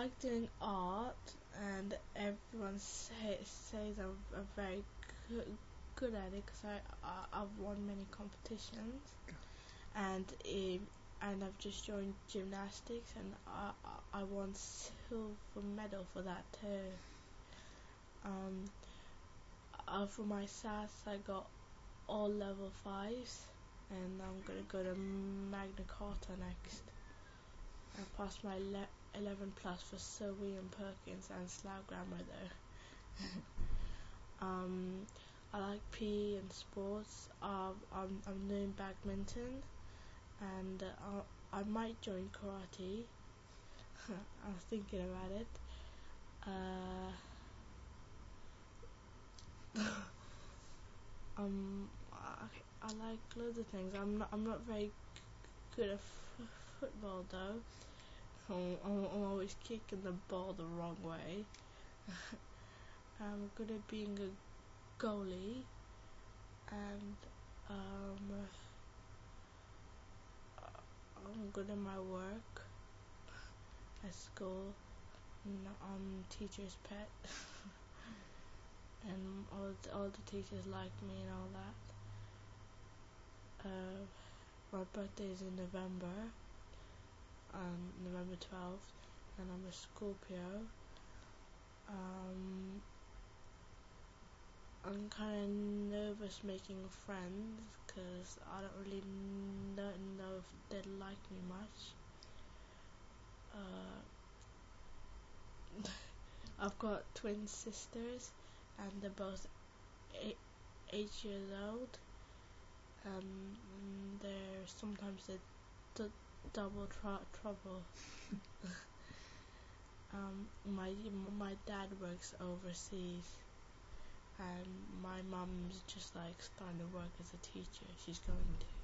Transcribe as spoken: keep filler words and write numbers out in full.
like doing art, and everyone say, says I'm, I'm very good, good at it because I, I I've won many competitions, and um, and I've just joined gymnastics, and I I I won silver medal for that too. Um, uh, for my S A S, I got all level fives, and I'm gonna go to Magna Carta next. I passed my ele- eleven plus for Sir William Perkins and Slough Grammar though. um, I like P E and sports. Uh, I'm I'm doing badminton, and uh, I might join karate. I was thinking about it. Uh, um, I, I like loads of things. I'm not I'm not very good at f- football though. I'm, I'm I'm always kicking the ball the wrong way. I'm good at being a goalie, and um, I'm good at my work at school. And I'm teacher's pet, and all the, all the teachers like me and all that. Uh, my birthday is in November, um, November twelfth, and I'm a Scorpio. Um, I'm kind of nervous making friends because I don't really know, know if they like me much. Uh, I've got twin sisters, and they're both eight, eight years old. Um, they're sometimes they d- double tr- trouble. um, my my dad works overseas, and my mum's just like starting to work as a teacher. She's going to.